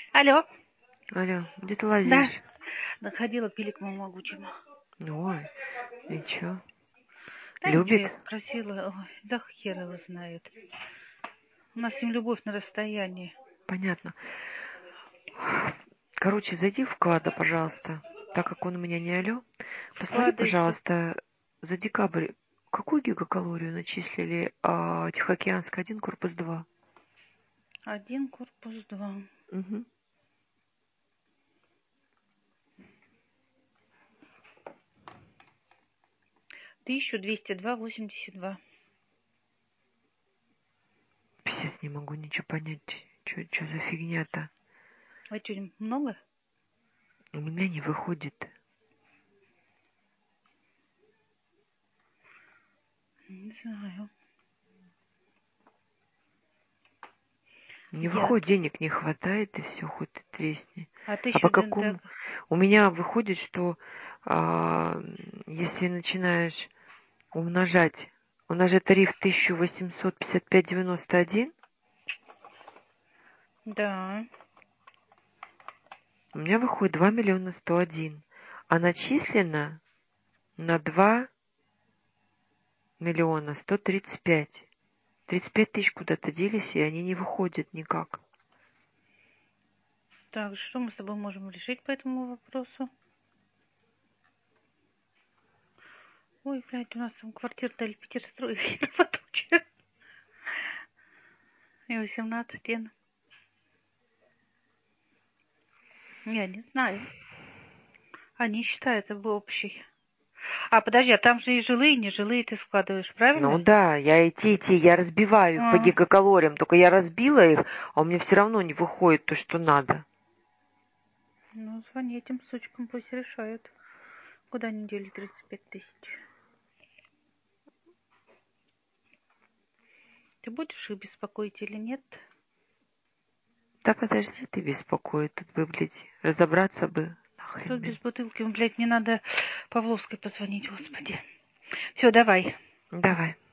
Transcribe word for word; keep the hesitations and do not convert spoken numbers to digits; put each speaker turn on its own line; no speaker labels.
Алло,
Алло, где ты
да,
лазишь?
находила пиликму могучему.
Ой, и чё?
Да ничего,
Любит?
я спросила, ой, да хер его знает. У нас с ним любовь на расстоянии.
Понятно. Короче, зайди в вклада, пожалуйста. Так как он у меня не алё, посмотри,
Вклады еще.
пожалуйста, за декабрь какую гигакалорию начислили а, Тихоокеанский один, корпус два?
Один корпус два.
Угу.
Тысяча двести два восемьдесят два.
Писец, не могу ничего понять. Что за фигня-то?
А что, много?
У меня не выходит.
Не знаю.
Не
Я.
выходит, денег не хватает, и все, хоть ты тресни.
А
А по
тысячу
какому?
дентек.
У меня выходит, что а, если начинаешь умножать, умножать тариф тысяча восемьсот пятьдесят пять девяносто один,
Да.
у меня выходит два миллиона сто один, а начислено на два миллиона сто тридцать пять. тридцать пять тысяч куда-то делись, и они не выходят никак.
Так, что мы с тобой можем решить по этому вопросу? Ой, блядь, у нас там квартира дали Питерстрой. И восемнадцать лет. Я не знаю. Они считают об общий. А, подожди, а там же и жилые, и нежилые ты складываешь,
Ну
правильно?
да, я и те, и те, я разбиваю их по
А,
гигакалориям, только я разбила их, а у меня все равно не выходит то, что надо.
ну, звони этим сучкам, пусть решают. Куда недели тридцать пять тысяч? Ты будешь их беспокоить или нет?
Да подожди ты беспокоит, тут бы, блядь, разобраться бы. Нахрен,
Тут без
блин.
бутылки, блядь, не надо Павловской позвонить, господи. Все, давай.
Давай.